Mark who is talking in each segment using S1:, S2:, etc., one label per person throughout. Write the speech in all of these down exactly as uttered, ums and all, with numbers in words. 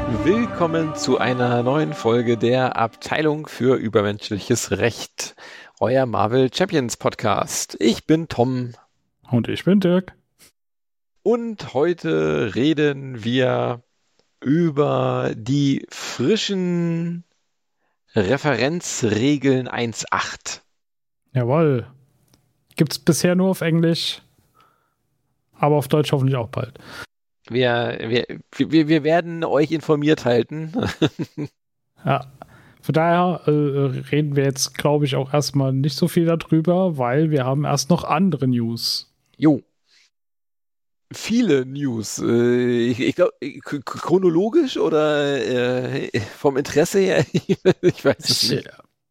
S1: Willkommen zu einer neuen Folge der Abteilung für übermenschliches Recht, euer Marvel Champions Podcast. Ich bin Tom.
S2: Und ich bin Dirk.
S1: Und heute reden wir über die frischen Referenzregeln eins Punkt acht.
S2: Jawohl. Gibt's bisher nur auf Englisch, aber auf Deutsch hoffentlich auch bald.
S1: Wir, wir, wir, wir werden euch informiert halten.
S2: Ja, von daher äh, reden wir jetzt, glaube ich, auch erstmal nicht so viel darüber, weil wir haben erst noch andere News.
S1: Jo. Viele News. Äh, ich ich glaube, chronologisch oder äh, vom Interesse her? Ich weiß es nicht.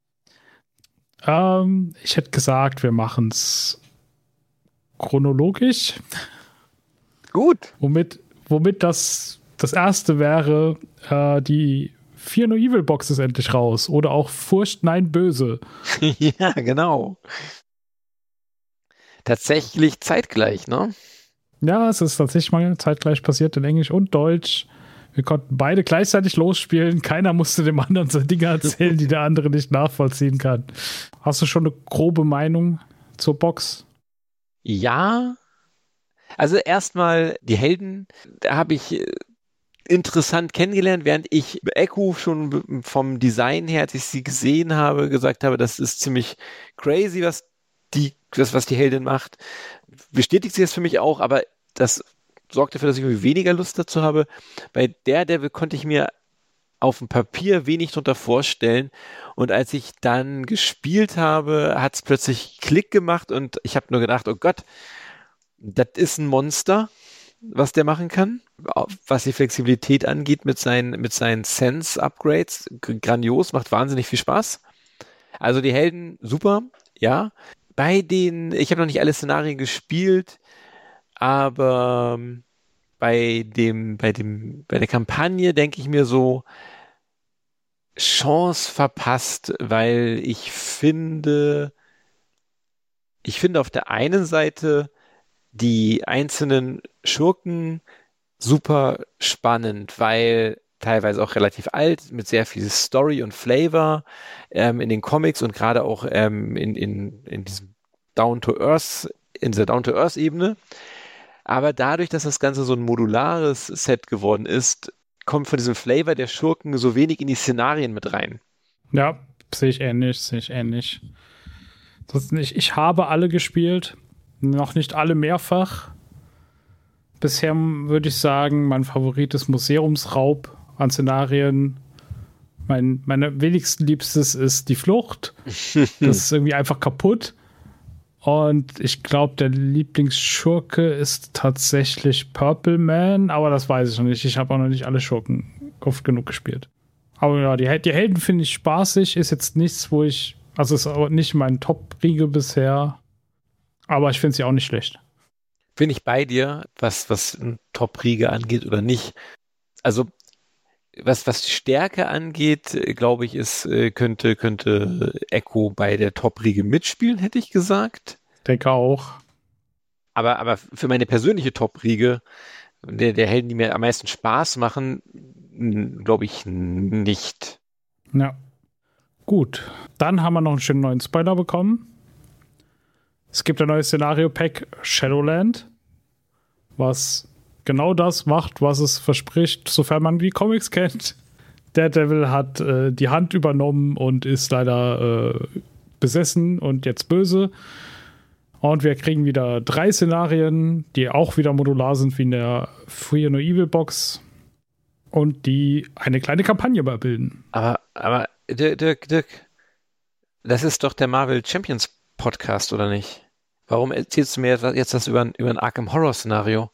S2: Ähm, ich hätte gesagt, wir machen es chronologisch.
S1: Gut.
S2: Womit, womit das, das erste wäre, äh, die Fear No Evil Box ist endlich raus. Oder auch Furcht, Nein, Böse.
S1: Ja, genau. Tatsächlich zeitgleich, ne?
S2: Ja, es ist tatsächlich mal zeitgleich passiert in Englisch und Deutsch. Wir konnten beide gleichzeitig losspielen. Keiner musste dem anderen so Dinge erzählen, die der andere nicht nachvollziehen kann. Hast du schon eine grobe Meinung zur Box?
S1: Ja. Also erstmal die Helden, da habe ich interessant kennengelernt, während ich Echo schon vom Design her, als ich sie gesehen habe, gesagt habe, das ist ziemlich crazy, was die, was, was die Heldin macht. Bestätigt sie das für mich auch, aber das sorgt dafür, dass ich irgendwie weniger Lust dazu habe. Bei Daredevil konnte ich mir auf dem Papier wenig drunter vorstellen, und als ich dann gespielt habe, hat es plötzlich Klick gemacht und ich habe nur gedacht, oh Gott, das ist ein Monster, was der machen kann, was die Flexibilität angeht mit seinen, mit seinen Sense-Upgrades. Grandios, macht wahnsinnig viel Spaß. Also die Helden, super, ja. Bei den, ich habe noch nicht alle Szenarien gespielt, aber bei dem, bei dem, bei der Kampagne denke ich mir so, Chance verpasst, weil ich finde, ich finde auf der einen Seite die einzelnen Schurken super spannend, weil teilweise auch relativ alt, mit sehr viel Story und Flavor ähm, in den Comics und gerade auch ähm, in, in, in diesem Down-to-Earth, in dieser Down-to-Earth-Ebene. Aber dadurch, dass das Ganze so ein modulares Set geworden ist, kommt von diesem Flavor der Schurken so wenig in die Szenarien mit rein.
S2: Ja, sehe ich ähnlich, sehe ich ähnlich. Das nicht, ich habe alle gespielt, noch nicht alle mehrfach. Bisher würde ich sagen, mein Favorit ist Museumsraub an Szenarien. Mein meine wenigsten Liebstes ist die Flucht. Das ist irgendwie einfach kaputt. Und ich glaube, der Lieblingsschurke ist tatsächlich Purple Man, aber das weiß ich noch nicht. Ich habe auch noch nicht alle Schurken oft genug gespielt. Aber ja, die, die Helden finde ich spaßig. Ist jetzt nichts, wo ich, also ist auch nicht mein Top-Riege bisher. Aber ich finde sie auch nicht schlecht.
S1: Bin ich bei dir, was, was ein Top-Riege angeht oder nicht. Also, was, was die Stärke angeht, glaube ich, ist, könnte, könnte Echo bei der Top-Riege mitspielen, hätte ich gesagt.
S2: Denke auch.
S1: Aber, aber für meine persönliche Top-Riege, der, der Helden, die mir am meisten Spaß machen, glaube ich nicht.
S2: Ja. Gut. Dann haben wir noch einen schönen neuen Spoiler bekommen. Es gibt ein neues Szenario-Pack Shadowland, was genau das macht, was es verspricht, sofern man die Comics kennt. Daredevil hat äh, die Hand übernommen und ist leider äh, besessen und jetzt böse. Und wir kriegen wieder drei Szenarien, die auch wieder modular sind wie in der Fear No Evil Box und die eine kleine Kampagne bilden.
S1: Aber, aber Dirk, Dirk, das ist doch der Marvel Champions Podcast, oder nicht? Warum erzählst du mir jetzt das über ein, über ein Arkham Horror Szenario?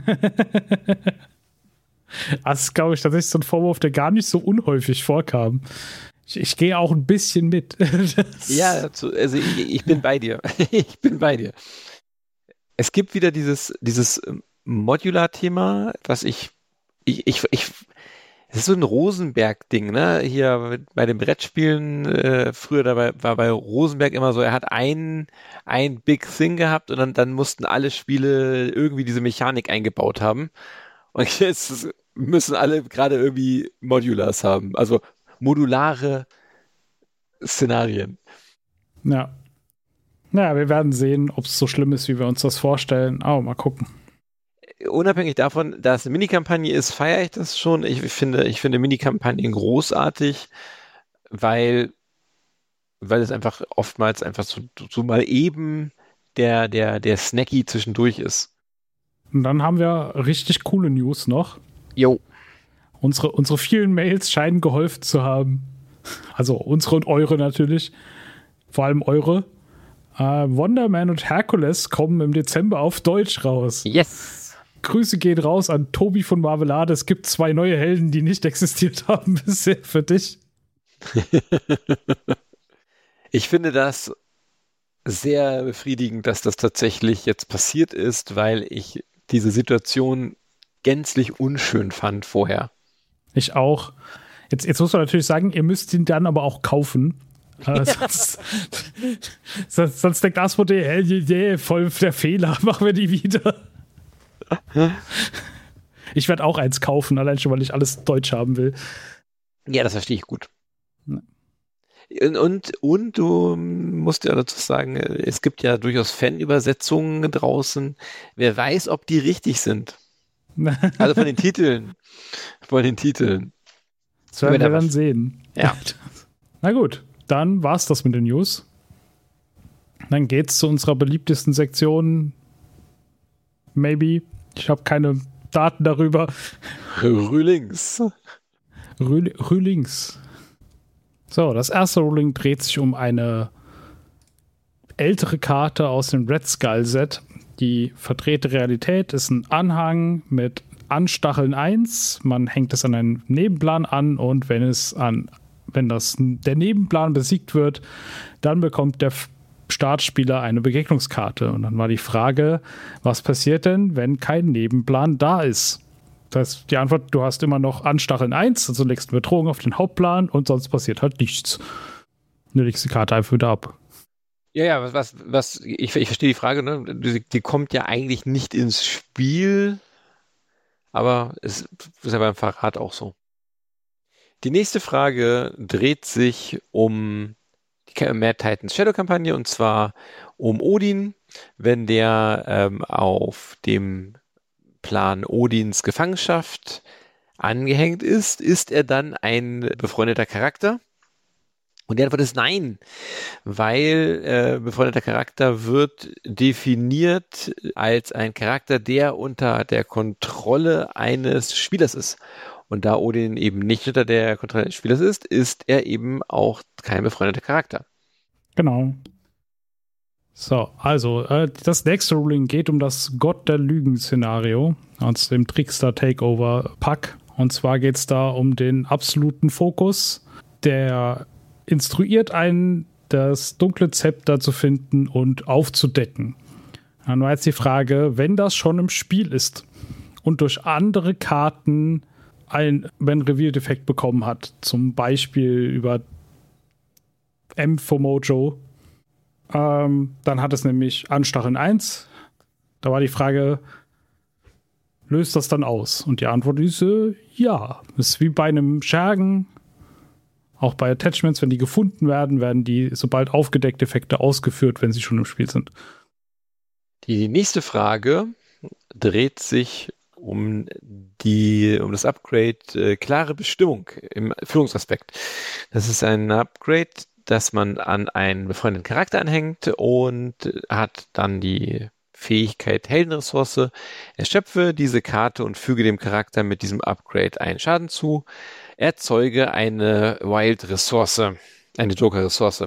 S2: Das ist, glaube ich, tatsächlich so ein Vorwurf, der gar nicht so unhäufig vorkam. Ich, ich gehe auch ein bisschen mit.
S1: Ja, also ich, ich bin bei dir. Ich bin bei dir. Es gibt wieder dieses, dieses Modular-Thema, was ich, ich, ich, ich es ist so ein Rosenberg-Ding, ne? Hier bei den Brettspielen, äh, früher dabei war bei Rosenberg immer so, er hat ein, ein Big Thing gehabt und dann, dann mussten alle Spiele irgendwie diese Mechanik eingebaut haben. Und jetzt müssen alle gerade irgendwie Modulars haben, also modulare Szenarien.
S2: Ja. Naja, wir werden sehen, ob es so schlimm ist, wie wir uns das vorstellen. Oh, mal gucken.
S1: Unabhängig davon, dass eine Minikampagne ist, feiere ich das schon. Ich finde, ich finde Minikampagnen großartig, weil, weil es einfach oftmals einfach so, so mal eben der, der, der Snacky zwischendurch ist.
S2: Und dann haben wir richtig coole News noch.
S1: Jo.
S2: Unsere, unsere vielen Mails scheinen geholfen zu haben. Also unsere und eure natürlich. Vor allem eure. Uh, Wonder Man und Hercules kommen im Dezember auf Deutsch raus.
S1: Yes!
S2: Grüße gehen raus an Tobi von Marvelade. Es gibt zwei neue Helden, die nicht existiert haben bisher für dich.
S1: Ich finde das sehr befriedigend, dass das tatsächlich jetzt passiert ist, weil ich diese Situation gänzlich unschön fand vorher.
S2: Ich auch. Jetzt, jetzt muss man natürlich sagen, ihr müsst ihn dann aber auch kaufen. Äh, sonst, sonst, sonst denkt Asmodee, hey, yeah, voll der Fehler, machen wir die wieder. Ich werde auch eins kaufen, allein schon, weil ich alles Deutsch haben will.
S1: Ja, das verstehe ich gut. Ja. Und, und, und du musst ja dazu sagen, es gibt ja durchaus Fanübersetzungen draußen. Wer weiß, ob die richtig sind. Also von den Titeln. Von den Titeln.
S2: Das werden wir dann sehen.
S1: Ja.
S2: Na gut. Dann war's das mit den News. Dann geht's zu unserer beliebtesten Sektion. Maybe. Ich habe keine Daten darüber.
S1: Rulings.
S2: Rü Rulings. So, das erste Ruling dreht sich um eine ältere Karte aus dem Red Skull Set. Die verdrehte Realität ist ein Anhang mit Anstacheln eins. Man hängt es an einen Nebenplan an und wenn es an Wenn das, der Nebenplan besiegt wird, dann bekommt der Startspieler eine Begegnungskarte. Und dann war die Frage, was passiert denn, wenn kein Nebenplan da ist? Das heißt, die Antwort, du hast immer noch Anstacheln eins, also legst eine Bedrohung auf den Hauptplan und sonst passiert halt nichts. Du legst die Karte einfach wieder ab.
S1: Ja, ja, was, was, was ich, ich verstehe die Frage, ne? Die, die kommt ja eigentlich nicht ins Spiel, aber es ist ja beim Verrat auch so. Die nächste Frage dreht sich um die Mad Titans Shadow-Kampagne und zwar um Odin. Wenn der ähm, auf dem Plan Odins Gefangenschaft angehängt ist, ist er dann ein befreundeter Charakter? Und die Antwort ist nein, weil äh, befreundeter Charakter wird definiert als ein Charakter, der unter der Kontrolle eines Spielers ist. Und da Odin eben nicht unter der Kontrolle des Spielers ist, ist er eben auch kein befreundeter Charakter.
S2: Genau. So, also, äh, das nächste Ruling geht um das Gott der Lügen-Szenario aus dem Trickster-Takeover-Pack. Und zwar geht es da um den absoluten Fokus, der instruiert einen, das dunkle Zepter zu finden und aufzudecken. Dann war jetzt die Frage, wenn das schon im Spiel ist und durch andere Karten ein Ben Reveal-Defekt bekommen hat, zum Beispiel über M für Mojo, ähm, dann hat es nämlich Anstacheln eins. Da war die Frage, löst das dann aus? Und die Antwort ist äh, ja. Das ist wie bei einem Schergen. Auch bei Attachments, wenn die gefunden werden, werden die, sobald aufgedeckt, Effekte ausgeführt, wenn sie schon im Spiel sind.
S1: Die nächste Frage dreht sich um die, um das Upgrade äh, klare Bestimmung im Führungsaspekt. Das ist ein Upgrade, das man an einen befreundeten Charakter anhängt und hat dann die Fähigkeit Heldenressource. Erschöpfe diese Karte und füge dem Charakter mit diesem Upgrade einen Schaden zu. Erzeuge eine Wild-Ressource, eine Joker-Ressource.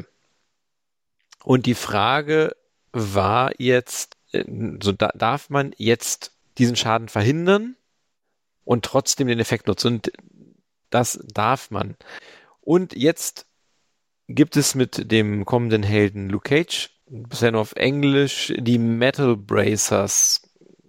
S1: Und die Frage war jetzt, so da, darf man jetzt diesen Schaden verhindern und trotzdem den Effekt nutzen? Und das darf man. Und jetzt gibt es mit dem kommenden Helden Luke Cage, bisher nur auf Englisch, die Metal Bracers.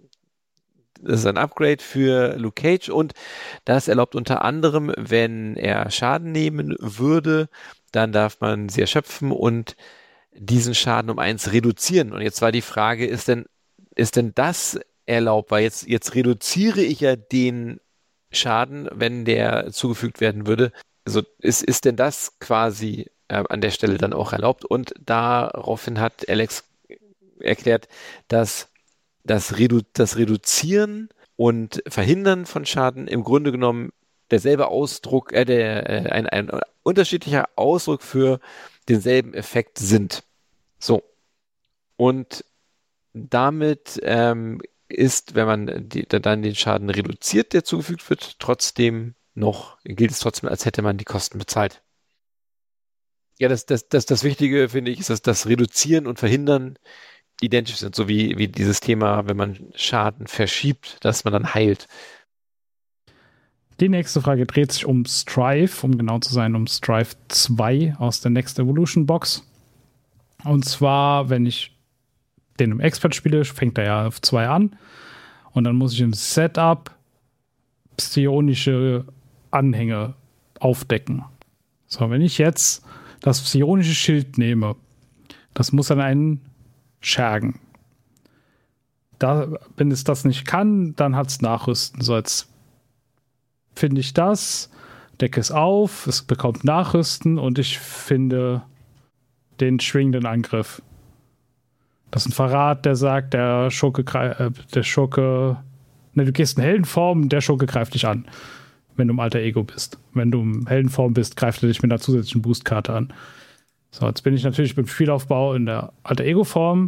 S1: Das ist ein Upgrade für Luke Cage und das erlaubt unter anderem, wenn er Schaden nehmen würde, dann darf man sie erschöpfen und diesen Schaden um eins reduzieren. Und jetzt war die Frage, ist denn, ist denn das erlaubt? Weil jetzt, jetzt reduziere ich ja den Schaden, wenn der zugefügt werden würde. Also ist, ist denn das quasi äh, an der Stelle dann auch erlaubt? Und daraufhin hat Alex erklärt, dass das, Redu das Reduzieren und Verhindern von Schaden im Grunde genommen derselbe Ausdruck, äh, der, äh, ein, ein unterschiedlicher Ausdruck für denselben Effekt sind. So. Und damit ähm, ist, wenn man die, dann den Schaden reduziert, der zugefügt wird, trotzdem noch, gilt es trotzdem, als hätte man die Kosten bezahlt. Ja, das, das, das, das Wichtige, finde ich, ist, dass das Reduzieren und Verhindern identisch sind, so wie, wie dieses Thema, wenn man Schaden verschiebt, dass man dann heilt.
S2: Die nächste Frage dreht sich um Strife, um genau zu sein, um Strife zwei aus der Next Evolution Box. Und zwar, wenn ich den im Expert spiele, fängt er ja auf zwei an. Und dann muss ich im Setup psionische Anhänge aufdecken. So, wenn ich jetzt das psionische Schild nehme, das muss dann einen Schergen. Da, wenn es das nicht kann, dann hat es Nachrüsten. So, jetzt finde ich das, decke es auf, es bekommt Nachrüsten und ich finde den schwingenden Angriff. Das ist ein Verrat, der sagt, der Schurke, äh, der Schurke, ne, du gehst in Heldenform, der Schurke greift dich an, wenn du im Alter Ego bist. Wenn du im Heldenform bist, greift er dich mit einer zusätzlichen Boostkarte an. So, jetzt bin ich natürlich beim Spielaufbau in der Alter Ego Form,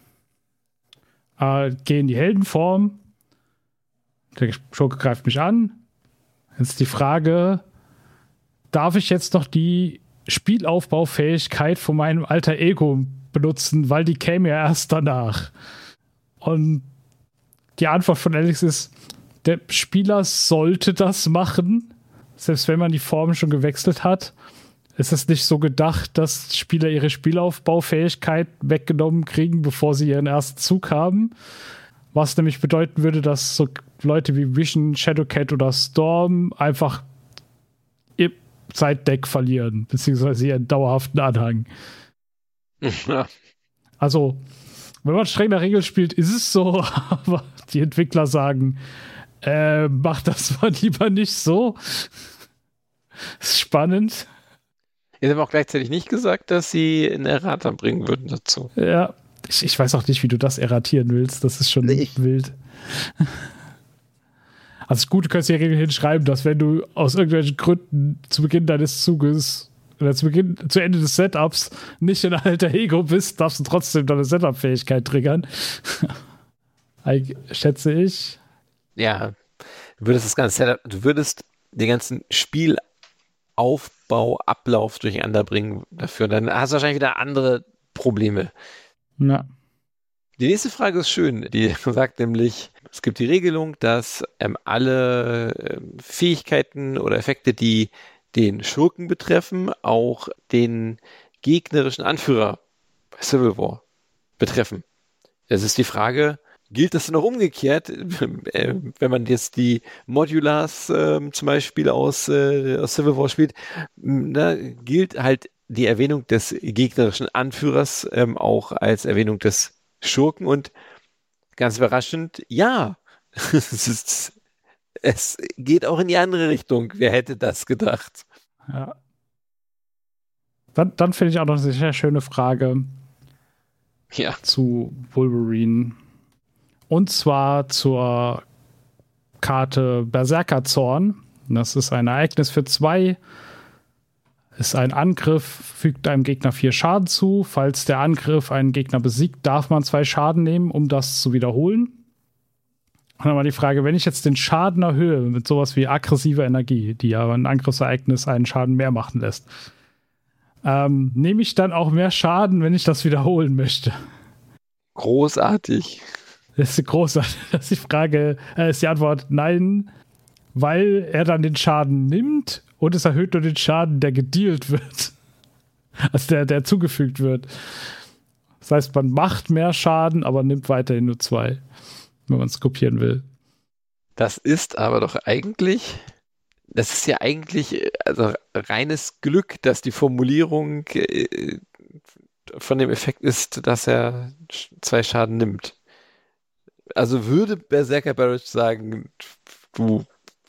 S2: äh, gehe in die Heldenform, der Schurke greift mich an. Jetzt die Frage, darf ich jetzt noch die Spielaufbaufähigkeit von meinem Alter Ego benutzen, weil die käme ja erst danach. Und die Antwort von Alex ist, der Spieler sollte das machen, selbst wenn man die Form schon gewechselt hat. Es ist nicht so gedacht, dass Spieler ihre Spielaufbaufähigkeit weggenommen kriegen, bevor sie ihren ersten Zug haben. Was nämlich bedeuten würde, dass so Leute wie Vision, Shadowcat oder Storm einfach ihr Zeitdeck verlieren, beziehungsweise ihren dauerhaften Anhang. Ja. Also, wenn man streng nach Regeln spielt, ist es so, aber die Entwickler sagen, äh, mach das mal lieber nicht so. Ist spannend.
S1: Sie haben auch gleichzeitig nicht gesagt, dass sie eine Errata bringen würden dazu.
S2: Ja, ich, ich weiß auch nicht, wie du das erratieren willst. Das ist schon ich. wild. Also gut, du könntest die Regeln hinschreiben, dass wenn du aus irgendwelchen Gründen zu Beginn deines Zuges oder zu Beginn, zu Ende des Setups nicht in alter Ego bist, darfst du trotzdem deine Setup-Fähigkeit triggern. Schätze ich.
S1: Ja, du würdest das ganze Setup, du würdest den ganzen Spielaufbau, Ablauf durcheinander bringen dafür. Dann hast du wahrscheinlich wieder andere Probleme.
S2: Ja.
S1: Die nächste Frage ist schön. Die sagt nämlich, es gibt die Regelung, dass ähm, alle ähm, Fähigkeiten oder Effekte, die den Schurken betreffen, auch den gegnerischen Anführer bei Civil War betreffen. Das ist die Frage, gilt das noch umgekehrt, äh, wenn man jetzt die Modulars äh, zum Beispiel aus, äh, aus Civil War spielt, da gilt halt die Erwähnung des gegnerischen Anführers ähm, auch als Erwähnung des Schurken und ganz überraschend, ja, es, ist, es geht auch in die andere Richtung. Wer hätte das gedacht?
S2: Ja. Dann, dann finde ich auch noch eine sehr schöne Frage
S1: ja.
S2: zu Wolverine. Und zwar zur Karte Berserkerzorn. Das ist ein Ereignis für zwei. Ist ein Angriff, fügt einem Gegner vier Schaden zu. Falls der Angriff einen Gegner besiegt, darf man zwei Schaden nehmen, um das zu wiederholen. Und dann mal die Frage, wenn ich jetzt den Schaden erhöhe mit sowas wie aggressive Energie, die ja ein Angriffsereignis einen Schaden mehr machen lässt, ähm, nehme ich dann auch mehr Schaden, wenn ich das wiederholen möchte?
S1: Großartig.
S2: Das ist großartig. Das ist die Frage, äh, ist die Antwort nein, weil er dann den Schaden nimmt und es erhöht nur den Schaden, der gedealt wird. Also der, der zugefügt wird. Das heißt, man macht mehr Schaden, aber nimmt weiterhin nur zwei, wenn man es kopieren will.
S1: Das ist aber doch eigentlich, das ist ja eigentlich also reines Glück, dass die Formulierung äh, von dem Effekt ist, dass er zwei Schaden nimmt. Also würde Berserker Barrage sagen, du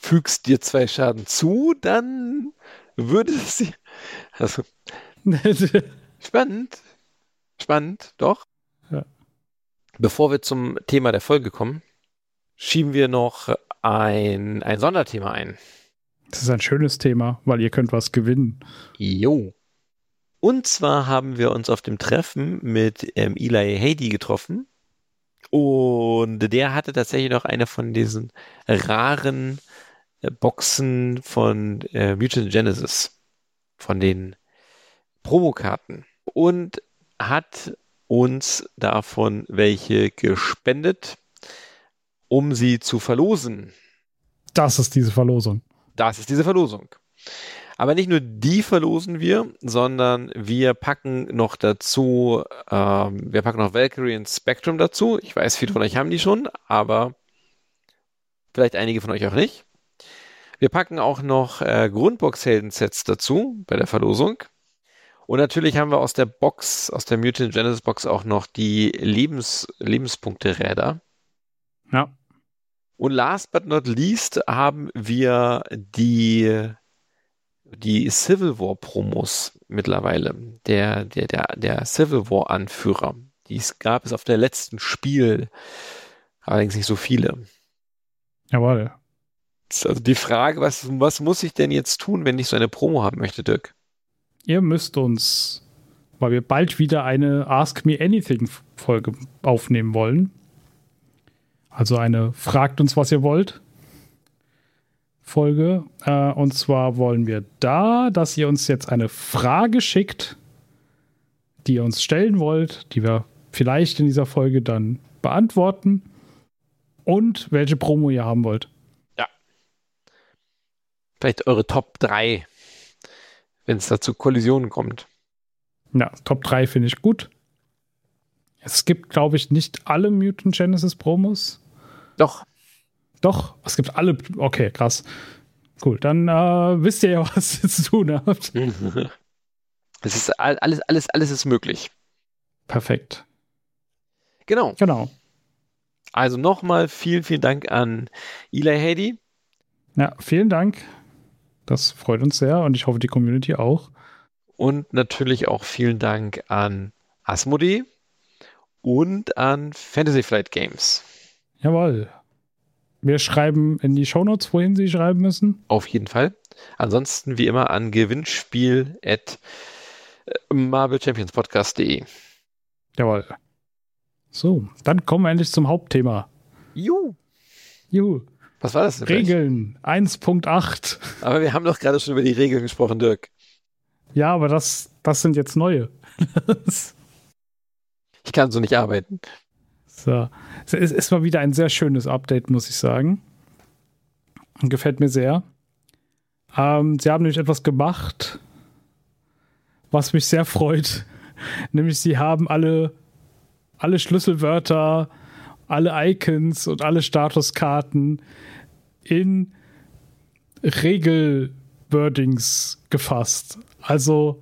S1: fügst dir zwei Schaden zu, dann würde es sie. Also, spannend. Spannend, doch.
S2: Ja.
S1: Bevor wir zum Thema der Folge kommen, schieben wir noch ein, ein Sonderthema ein.
S2: Das ist ein schönes Thema, weil ihr könnt was gewinnen.
S1: Jo. Und zwar haben wir uns auf dem Treffen mit ähm, Eli Hady getroffen. Und der hatte tatsächlich noch eine von diesen raren äh, Boxen von äh, Mutant Genesis. Von den Promokarten. Und hat uns davon welche gespendet, um sie zu verlosen.
S2: Das ist diese Verlosung.
S1: Das ist diese Verlosung. Aber nicht nur die verlosen wir, sondern wir packen noch dazu, ähm, wir packen noch Valkyrie und Spectrum dazu. Ich weiß, viele von euch haben die schon, aber vielleicht einige von euch auch nicht. Wir packen auch noch äh, Grundbox-Helden-Sets dazu bei der Verlosung. Und natürlich haben wir aus der Box, aus der Mutant Genesis Box auch noch die Lebens, Lebenspunkte-Räder.
S2: Ja.
S1: Und last but not least haben wir die, die Civil War Promos mittlerweile. Der, der, der, der Civil War Anführer. Die gab es auf der letzten Spiel. Allerdings nicht so viele.
S2: Jawohl.
S1: Also die Frage, was, was muss ich denn jetzt tun, wenn ich so eine Promo haben möchte, Dirk?
S2: Ihr müsst uns, weil wir bald wieder eine Ask Me Anything Folge aufnehmen wollen. Also eine Fragt uns, was ihr wollt Folge. Äh, und zwar wollen wir da, dass ihr uns jetzt eine Frage schickt, die ihr uns stellen wollt, die wir vielleicht in dieser Folge dann beantworten und welche Promo ihr haben wollt.
S1: Ja. Vielleicht eure Top drei, wenn es da zu Kollisionen kommt.
S2: Ja, Top drei finde ich gut. Es gibt, glaube ich, nicht alle Mutant Genesis Promos.
S1: Doch.
S2: Doch, es gibt alle. Okay, krass. Cool, dann äh, wisst ihr ja, was ihr zu tun habt.
S1: Es ist alles, alles, alles ist möglich.
S2: Perfekt.
S1: Genau.
S2: Genau.
S1: Also nochmal vielen, vielen Dank an Eli Hady.
S2: Ja, vielen Dank. Das freut uns sehr und ich hoffe, die Community auch.
S1: Und natürlich auch vielen Dank an Asmodee und an Fantasy Flight Games.
S2: Jawohl. Wir schreiben in die Shownotes, wohin Sie schreiben müssen.
S1: Auf jeden Fall. Ansonsten wie immer an gewinnspiel at marvel champions podcast punkt de.
S2: Jawohl. So, dann kommen wir endlich zum Hauptthema.
S1: Juhu.
S2: Juhu.
S1: Was war das denn?
S2: Regeln eins Punkt acht.
S1: Aber wir haben doch gerade schon über die Regeln gesprochen, Dirk.
S2: Ja, aber das, das sind jetzt neue.
S1: Ich kann so nicht arbeiten.
S2: So. Es ist, ist mal wieder ein sehr schönes Update, muss ich sagen. Gefällt mir sehr. Ähm, sie haben nämlich etwas gemacht, was mich sehr freut. Nämlich sie haben alle, alle Schlüsselwörter, alle Icons und alle Statuskarten in Regelwordings gefasst. Also,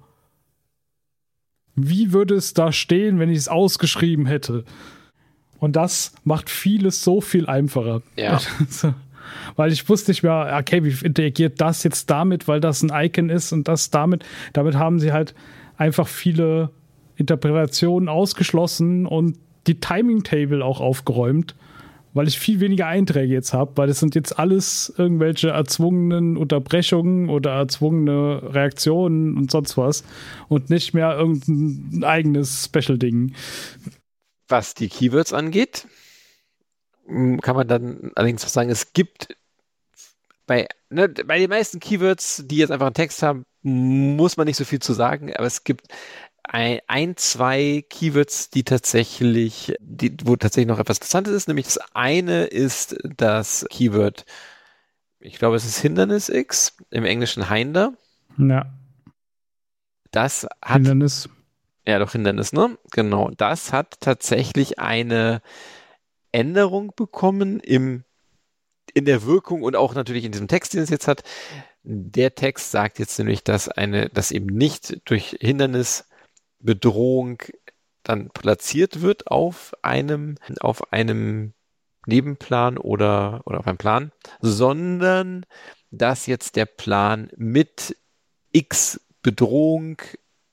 S2: wie würde es da stehen, wenn ich es ausgeschrieben hätte? Und das macht vieles so viel einfacher.
S1: Ja.
S2: Also, weil ich wusste nicht mehr, okay, wie interagiert das jetzt damit, weil das ein Icon ist und das damit. Damit haben sie halt einfach viele Interpretationen ausgeschlossen und die Timing-Table auch aufgeräumt, weil ich viel weniger Einträge jetzt habe, weil es sind jetzt alles irgendwelche erzwungenen Unterbrechungen oder erzwungene Reaktionen und sonst was und nicht mehr irgendein eigenes Special-Ding.
S1: Was die Keywords angeht, kann man dann allerdings auch sagen, es gibt bei, ne, bei den meisten Keywords, die jetzt einfach einen Text haben, muss man nicht so viel zu sagen, aber es gibt ein, ein zwei Keywords, die tatsächlich, die, wo tatsächlich noch etwas Interessantes ist, nämlich das eine ist das Keyword, ich glaube, es ist Hindernis X, im Englischen Hinder.
S2: Ja.
S1: Das hat
S2: Hindernis.
S1: Ja, doch Hindernis, ne? Genau. Das hat tatsächlich eine Änderung bekommen im, in der Wirkung und auch natürlich in diesem Text, den es jetzt hat. Der Text sagt jetzt nämlich, dass eine, dass eben nicht durch Hindernis Bedrohung dann platziert wird auf einem, auf einem Nebenplan oder, oder beim Plan, sondern dass jetzt der Plan mit X Bedrohung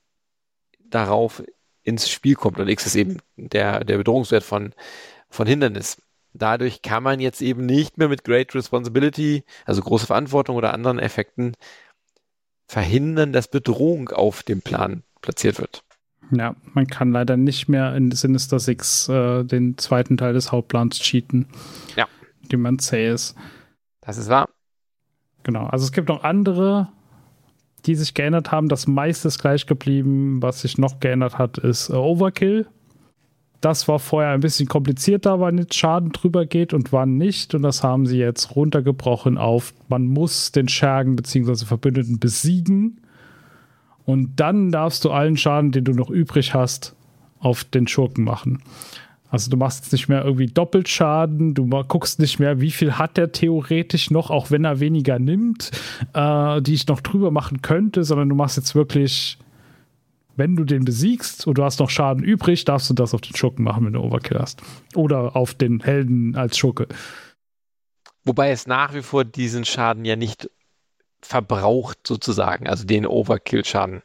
S1: darauf ins Spiel kommt. Und X ist eben der, der Bedrohungswert von, von Hindernis. Dadurch kann man jetzt eben nicht mehr mit Great Responsibility, also große Verantwortung oder anderen Effekten, verhindern, dass Bedrohung auf dem Plan platziert wird.
S2: Ja, man kann leider nicht mehr in Sinister Six äh, den zweiten Teil des Hauptplans cheaten.
S1: Ja.
S2: Die man zäh ist.
S1: Das ist wahr.
S2: Genau, also es gibt noch andere, die sich geändert haben. Das meiste ist gleich geblieben. Was sich noch geändert hat, ist äh, Overkill. Das war vorher ein bisschen komplizierter, wann jetzt Schaden drüber geht und wann nicht. Und das haben sie jetzt runtergebrochen auf, man muss den Schergen bzw. Verbündeten besiegen. Und dann darfst du allen Schaden, den du noch übrig hast, auf den Schurken machen. Also du machst jetzt nicht mehr irgendwie Doppelschaden, du guckst nicht mehr, wie viel hat der theoretisch noch, auch wenn er weniger nimmt, äh, die ich noch drüber machen könnte, sondern du machst jetzt wirklich, wenn du den besiegst und du hast noch Schaden übrig, darfst du das auf den Schurken machen, wenn du Overkill hast. Oder auf den Helden als Schurke.
S1: Wobei es nach wie vor diesen Schaden ja nicht verbraucht sozusagen, also den Overkill-Schaden.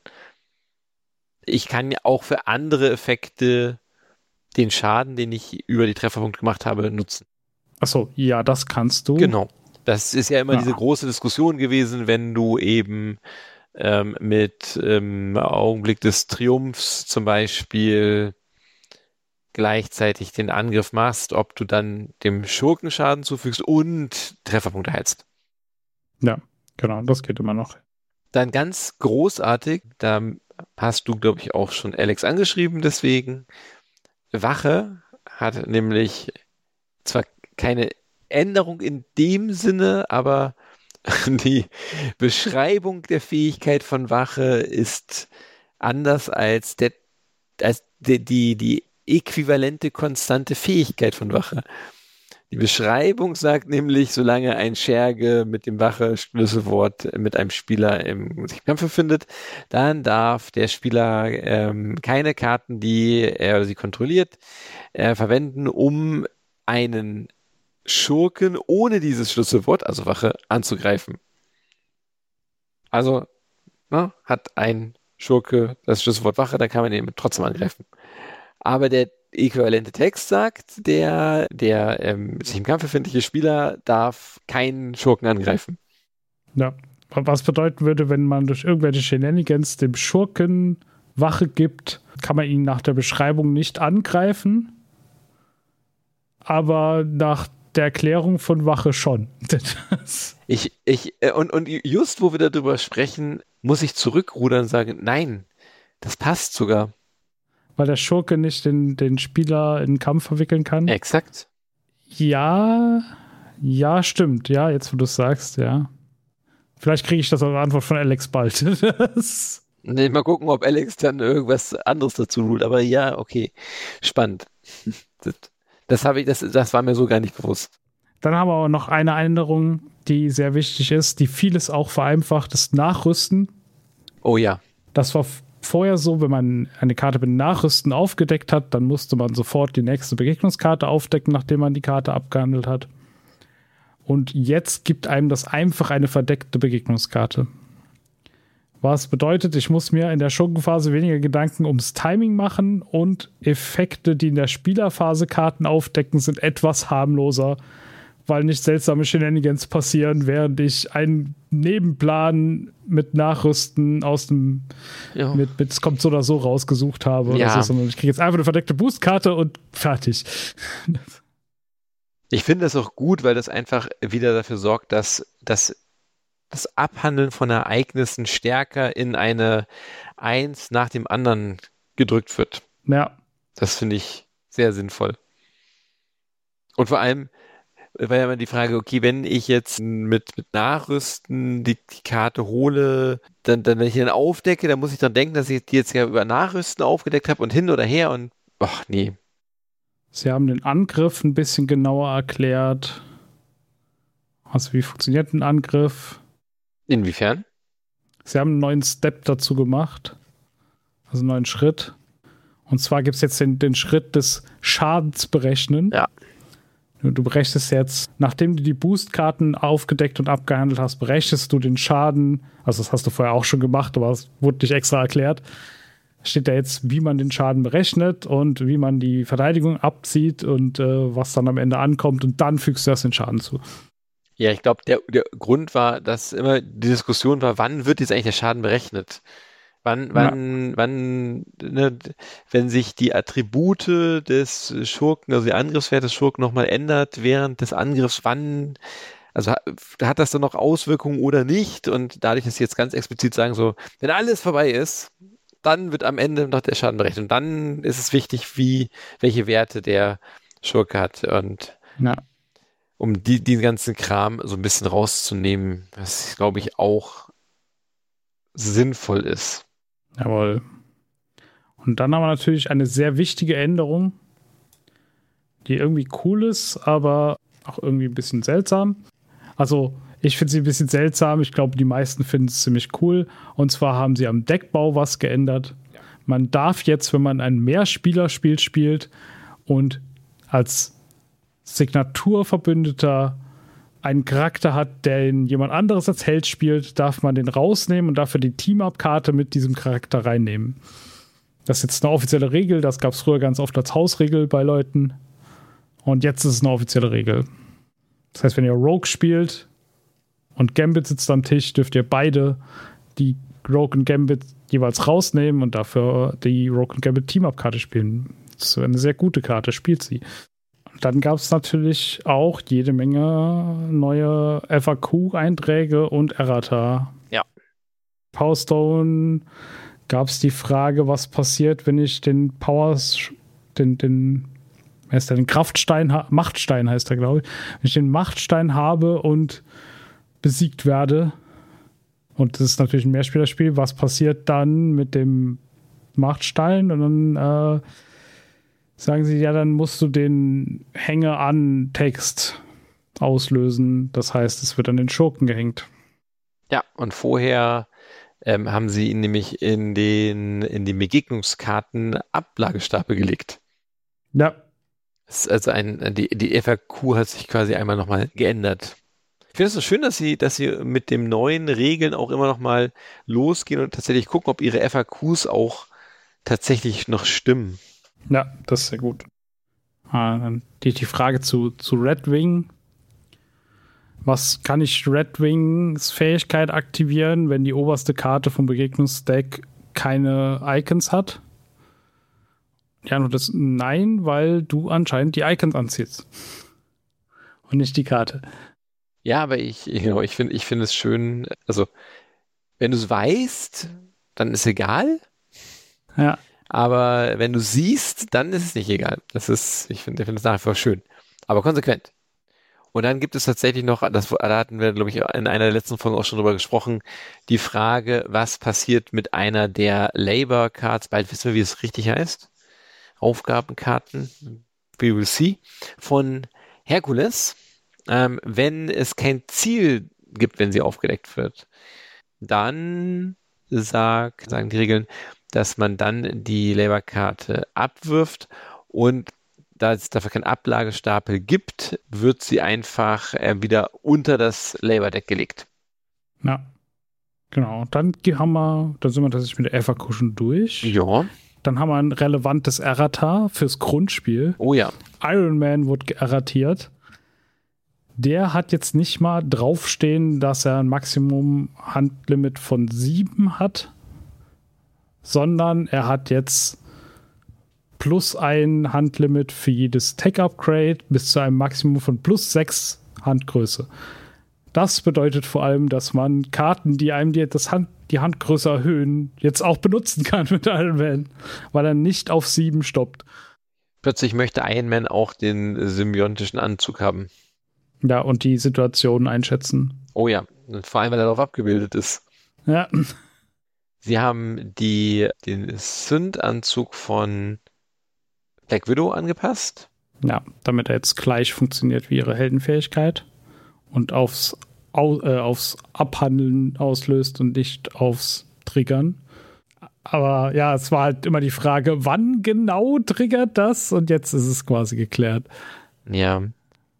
S1: Ich kann ja auch für andere Effekte den Schaden, den ich über die Trefferpunkte gemacht habe, nutzen.
S2: Achso, ja, das kannst du.
S1: Genau. Das ist ja immer
S2: Ja.
S1: diese große Diskussion gewesen, wenn du eben ähm, mit ähm, Augenblick des Triumphs zum Beispiel gleichzeitig den Angriff machst, ob du dann dem Schurken Schaden zufügst und Trefferpunkte heilst.
S2: Ja, genau, das geht immer noch.
S1: Dann ganz großartig, da hast du, glaube ich, auch schon Alex angeschrieben, deswegen Wache hat nämlich zwar keine Änderung in dem Sinne, aber die Beschreibung der Fähigkeit von Wache ist anders als, der, als die, die, die äquivalente konstante Fähigkeit von Wache. Die Beschreibung sagt nämlich, solange ein Scherge mit dem Wache-Schlüsselwort mit einem Spieler im Kampf befindet, dann darf der Spieler ähm, keine Karten, die er oder sie kontrolliert, äh, verwenden, um einen Schurken ohne dieses Schlüsselwort, also Wache, anzugreifen. Also ne, hat ein Schurke das Schlüsselwort Wache, dann kann man ihn trotzdem angreifen. Aber der äquivalente Text sagt, der, der ähm, sich im Kampf befindliche Spieler darf keinen Schurken angreifen.
S2: Ja, was bedeuten würde, wenn man durch irgendwelche Shenanigans dem Schurken Wache gibt, kann man ihn nach der Beschreibung nicht angreifen, aber nach der Erklärung von Wache schon.
S1: ich, ich, äh, und, und just wo wir darüber sprechen, muss ich zurückrudern und sagen, nein, das passt sogar.
S2: Weil der Schurke nicht den, den Spieler in den Kampf verwickeln kann?
S1: Exakt.
S2: Ja, ja, stimmt. Ja, jetzt wo du es sagst, ja. Vielleicht kriege ich das als Antwort von Alex bald.
S1: Nee, mal gucken, ob Alex dann irgendwas anderes dazu ruht. Aber ja, okay. Spannend. Das, das, habe ich, das, das war mir so gar nicht bewusst.
S2: Dann haben wir aber noch eine Änderung, die sehr wichtig ist, die vieles auch vereinfacht, das Nachrüsten.
S1: Oh ja.
S2: Das war vorher so, wenn man eine Karte mit Nachrüsten aufgedeckt hat, dann musste man sofort die nächste Begegnungskarte aufdecken, nachdem man die Karte abgehandelt hat. Und jetzt gibt einem das einfach eine verdeckte Begegnungskarte. Was bedeutet, ich muss mir in der Schurkenphase weniger Gedanken ums Timing machen und Effekte, die in der Spielerphase Karten aufdecken, sind etwas harmloser, weil nicht seltsame Shenanigans passieren, während ich einen Nebenplan mit Nachrüsten aus dem
S1: Ja.
S2: mit, mit es kommt so oder so rausgesucht habe. Oder
S1: Ja.
S2: so, sondern ich kriege jetzt einfach eine verdeckte Boostkarte und fertig.
S1: Ich finde das auch gut, weil das einfach wieder dafür sorgt, dass, dass das Abhandeln von Ereignissen stärker in eine Eins nach dem anderen gedrückt wird.
S2: Ja,
S1: Das finde ich sehr sinnvoll. Und vor allem war ja immer die Frage, okay, wenn ich jetzt mit, mit Nachrüsten die, die Karte hole, dann, dann, wenn ich den aufdecke, dann muss ich dann denken, dass ich die jetzt ja über Nachrüsten aufgedeckt habe und hin oder her und, ach nee.
S2: sie haben den Angriff ein bisschen genauer erklärt. Also wie funktioniert ein Angriff?
S1: Inwiefern?
S2: Sie haben einen neuen Step dazu gemacht. Also einen neuen Schritt. Und zwar gibt es jetzt den, den Schritt des Schadens berechnen.
S1: Ja.
S2: Du berechnest jetzt, nachdem du die Boost-Karten aufgedeckt und abgehandelt hast, berechnest du den Schaden. Also das hast du vorher auch schon gemacht, aber es wurde nicht extra erklärt. Steht da jetzt, wie man den Schaden berechnet und wie man die Verteidigung abzieht und äh, was dann am Ende ankommt. Und dann fügst du das den Schaden zu.
S1: Ja, ich glaube, der, der Grund war, dass immer die Diskussion war, wann wird jetzt eigentlich der Schaden berechnet? Wann, wann, ja. wann, ne, wenn sich die Attribute des Schurken, also der Angriffswert des Schurken nochmal ändert während des Angriffs, wann, also hat das dann noch Auswirkungen oder nicht? Und dadurch, dass sie jetzt ganz explizit sagen, so, wenn alles vorbei ist, dann wird am Ende noch der Schaden berechnet. Und dann ist es wichtig, wie, welche Werte der Schurke hat. Und
S2: ja.
S1: um die, den ganzen Kram so ein bisschen rauszunehmen, was, glaube ich, auch sinnvoll ist.
S2: Jawohl. Und dann haben wir natürlich eine sehr wichtige Änderung, die irgendwie cool ist, aber auch irgendwie ein bisschen seltsam. Also, ich finde sie ein bisschen seltsam. Ich glaube, die meisten finden es ziemlich cool. Und zwar haben sie am Deckbau was geändert. Man darf jetzt, wenn man ein Mehrspielerspiel spielt und als Signaturverbündeter einen Charakter hat, der in jemand anderes als Held spielt, darf man den rausnehmen und dafür die Team-Up-Karte mit diesem Charakter reinnehmen. Das ist jetzt eine offizielle Regel, das gab es früher ganz oft als Hausregel bei Leuten. Und jetzt ist es eine offizielle Regel. Das heißt, wenn ihr Rogue spielt und Gambit sitzt am Tisch, dürft ihr beide die Rogue und Gambit jeweils rausnehmen und dafür die Rogue und Gambit Team-Up-Karte spielen. Das ist eine sehr gute Karte, spielt sie. Dann gab es natürlich auch jede Menge neue F A Q-Einträge und Errata.
S1: Ja.
S2: Powerstone gab es die Frage, was passiert, wenn ich den Powers, den, den, wer ist der, den Kraftstein, Machtstein heißt er, glaube ich, wenn ich den Machtstein habe und besiegt werde, und das ist natürlich ein Mehrspielerspiel, was passiert dann mit dem Machtstein? Und dann äh, sagen sie, ja, dann musst du den Hänge-an-Text auslösen. Das heißt, es wird an den Schurken gehängt.
S1: Ja, und vorher ähm, haben sie ihn nämlich in den in die Begegnungskarten Ablagestapel gelegt.
S2: Ja.
S1: Das ist also ein, die, die F A Q hat sich quasi einmal nochmal geändert. Ich finde es so schön, dass sie, dass sie mit den neuen Regeln auch immer nochmal losgehen und tatsächlich gucken, ob ihre F A Qs auch tatsächlich noch stimmen.
S2: Ja, das ist sehr gut. Ah, dann die, die Frage zu, zu Red Wing. Was kann ich Red Wings Fähigkeit aktivieren, wenn die oberste Karte vom Begegnungsdeck keine Icons hat? Ja, nur das Nein, weil du anscheinend die Icons anziehst. Und nicht die Karte.
S1: Ja, aber ich, genau, ich finde, ich finde es schön, also, wenn du es weißt, dann ist egal.
S2: Ja.
S1: Aber wenn du siehst, dann ist es nicht egal. Das ist, ich finde, ich finde es nach wie vor schön. Aber konsequent. Und dann gibt es tatsächlich noch, das, da hatten wir, glaube ich, in einer der letzten Folgen auch schon drüber gesprochen, die Frage, was passiert mit einer der Labor Cards, bald wissen wir, wie es richtig heißt. Aufgabenkarten, we will see, von Herkules, ähm, wenn es kein Ziel gibt, wenn sie aufgedeckt wird. Dann sag, sagen die Regeln, dass man dann die Labor-Karte abwirft und da es dafür keinen Ablagestapel gibt, wird sie einfach äh, wieder unter das Labor-Deck gelegt.
S2: Ja, genau. Dann haben wir, dann sind wir tatsächlich mit der F A Q schon durch.
S1: Ja.
S2: Dann haben wir ein relevantes Errata fürs Grundspiel.
S1: Oh ja.
S2: Iron Man wurde geerratiert. Der hat jetzt nicht mal draufstehen, dass er ein Maximum-Handlimit von sieben hat, sondern er hat jetzt plus ein Handlimit für jedes Tech-Upgrade bis zu einem Maximum von plus sechs Handgröße. Das bedeutet vor allem, dass man Karten, die einem die, das Hand, die Handgröße erhöhen, jetzt auch benutzen kann mit Iron Man, weil er nicht auf sieben stoppt.
S1: Plötzlich möchte Iron Man auch den symbiontischen Anzug haben.
S2: Ja, und die Situation einschätzen.
S1: Oh ja, und vor allem, weil er darauf abgebildet ist.
S2: Ja.
S1: Sie haben die, den Synth-Anzug von Black Widow angepasst.
S2: Ja, damit er jetzt gleich funktioniert wie ihre Heldenfähigkeit und aufs, au, äh, aufs Abhandeln auslöst und nicht aufs Triggern. Aber ja, es war halt immer die Frage, wann genau triggert das? Und jetzt ist es quasi geklärt.
S1: Ja.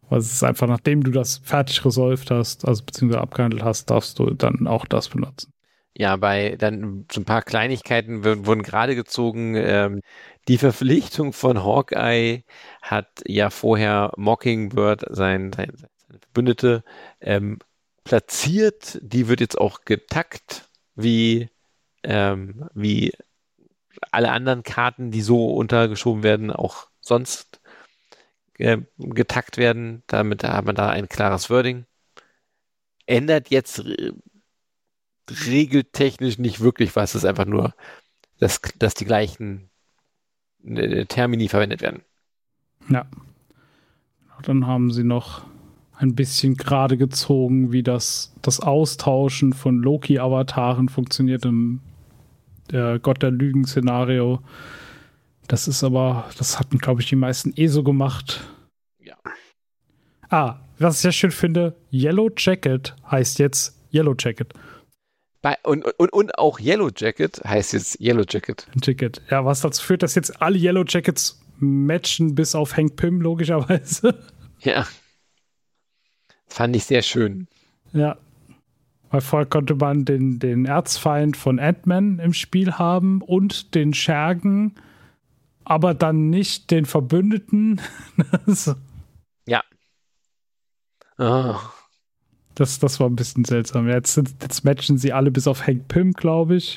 S2: weil es ist einfach, nachdem du das fertig resolved hast, also beziehungsweise abgehandelt hast, darfst du dann auch das benutzen.
S1: Ja, bei dann so ein paar Kleinigkeiten w- wurden gerade gezogen. Ähm, die Verpflichtung von Hawkeye hat ja vorher Mockingbird, sein, sein, seine Verbündete, ähm, platziert. Die wird jetzt auch getackt, wie, ähm, wie alle anderen Karten, die so untergeschoben werden, auch sonst äh, getackt werden. Damit hat man da ein klares Wording. Ändert jetzt äh, regeltechnisch nicht wirklich was. Es ist einfach nur, dass, dass die gleichen äh, Termini verwendet werden.
S2: Ja. Dann haben sie noch ein bisschen gerade gezogen, wie das, das Austauschen von Loki-Avataren funktioniert im der Gott der Lügen-Szenario. Das ist aber, das hatten, glaube ich, die meisten eh so gemacht.
S1: Ja.
S2: Ah, was ich sehr schön finde, Yellow Jacket heißt jetzt Yellow Jacket.
S1: Bei, und, und, und auch Yellow Jacket heißt jetzt Yellow Jacket.
S2: Ticket. Ja, was dazu führt, dass jetzt alle Yellow Jackets matchen, bis auf Hank Pym, logischerweise.
S1: Ja. Das fand ich sehr schön.
S2: Ja. Weil vorher konnte man den, den Erzfeind von Ant-Man im Spiel haben und den Schergen, aber dann nicht den Verbündeten. Das,
S1: Ja. Oh.
S2: das, das war ein bisschen seltsam. Jetzt, sind, jetzt matchen sie alle bis auf Hank Pym, glaube ich.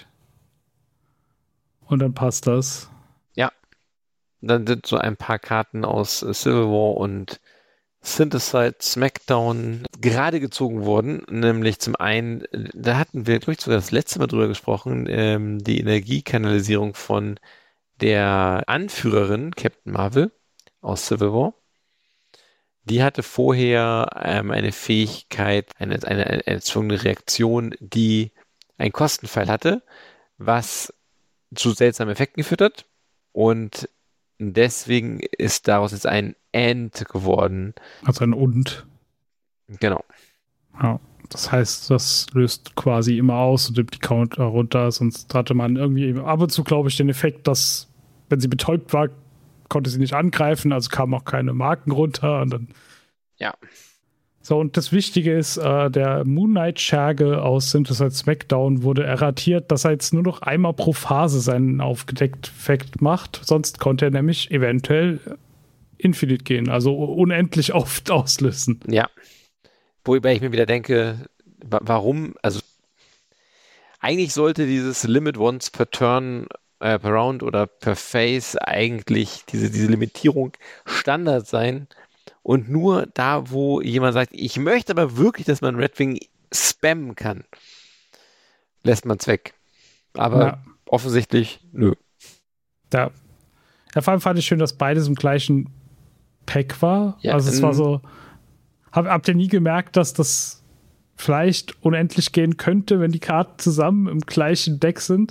S2: Und dann passt das.
S1: Ja. Dann sind so ein paar Karten aus äh, Civil War und Synthesized Smackdown gerade gezogen worden. Nämlich zum einen, äh, da hatten wir, glaube ich, sogar das letzte Mal drüber gesprochen, ähm, die Energiekanalisierung von der Anführerin Captain Marvel aus Civil War. Die hatte vorher ähm, eine Fähigkeit, eine, eine, eine erzwungene Reaktion, die einen Kostenpfeil hatte, was zu seltsamen Effekten geführt hat. Und deswegen ist daraus jetzt ein And geworden.
S2: Also ein Und.
S1: Genau.
S2: Ja. Das heißt, das löst quasi immer aus und nimmt die Counter runter. Sonst hatte man irgendwie ab und zu, glaube ich, den Effekt, dass, wenn sie betäubt war, konnte sie nicht angreifen, also kamen auch keine Marken runter. Und dann
S1: Ja.
S2: So, und das Wichtige ist, äh, der Moon Knight Scherge aus Synthesized Smackdown wurde erratiert, dass er jetzt nur noch einmal pro Phase seinen aufgedeckt Effekt macht. Sonst konnte er nämlich eventuell Infinite gehen, also unendlich oft auslösen.
S1: Ja. Wobei ich mir wieder denke, wa- warum, also eigentlich sollte dieses Limit Once per Turn, äh, per Round oder per Phase eigentlich diese, diese Limitierung Standard sein. Und nur da, wo jemand sagt, ich möchte aber wirklich, dass man Red Wing spammen kann, lässt man es weg. Aber
S2: Ja.
S1: offensichtlich, nö.
S2: Ja. Ja, vor allem fand ich schön, dass beides im gleichen Pack war.
S1: Ja,
S2: also es war
S1: ähm,
S2: so, hab, habt ihr nie gemerkt, dass das vielleicht unendlich gehen könnte, wenn die Karten zusammen im gleichen Deck sind?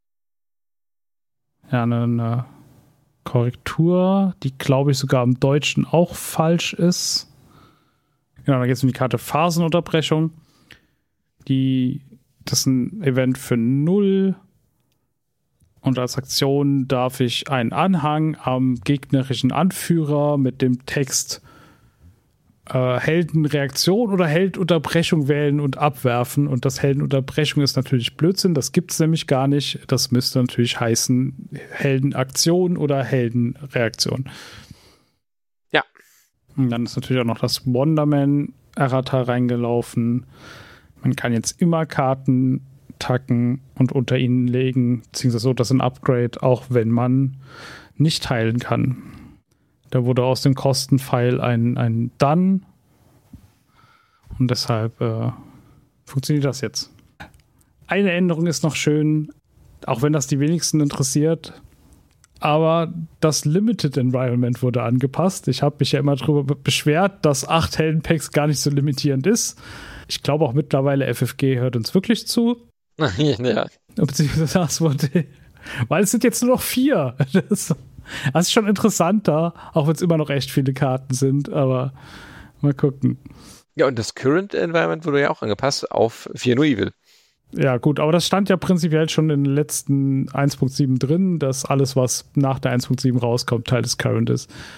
S2: Ja, eine, eine Korrektur, die glaube ich sogar im Deutschen auch falsch ist. Genau, da geht es um die Karte Phasenunterbrechung. Die, das ist ein Event für null. Und als Aktion darf ich einen Anhang am gegnerischen Anführer mit dem Text äh, Heldenreaktion oder Heldunterbrechung wählen und abwerfen. Und das Heldenunterbrechung ist natürlich Blödsinn, das gibt es nämlich gar nicht. Das müsste natürlich heißen Heldenaktion oder Heldenreaktion.
S1: Ja.
S2: Und dann ist natürlich auch noch das Wonderman-Errata reingelaufen. Man kann jetzt immer Karten tacken und unter ihnen legen, beziehungsweise so, das ist ein Upgrade, auch wenn man nicht heilen kann. Da wurde aus dem Kostenpfeil ein, ein Done und deshalb äh, funktioniert das jetzt. Eine Änderung ist noch schön, auch wenn das die wenigsten interessiert, aber das Limited Environment wurde angepasst. Ich habe mich ja immer darüber beschwert, dass acht Heldenpacks gar nicht so limitierend ist. Ich glaube auch mittlerweile F F G hört uns wirklich zu.
S1: Ja.
S2: Beziehungsweise das wurde, weil es sind jetzt nur noch vier. Das, das ist schon interessanter, auch wenn es immer noch echt viele Karten sind, aber mal gucken.
S1: Ja, und das Current Environment wurde ja auch angepasst auf vier No Evil.
S2: Ja, gut, aber das stand ja prinzipiell schon in den letzten eins Punkt sieben drin, dass alles, was nach der eins Punkt sieben rauskommt, Teil des Current ist.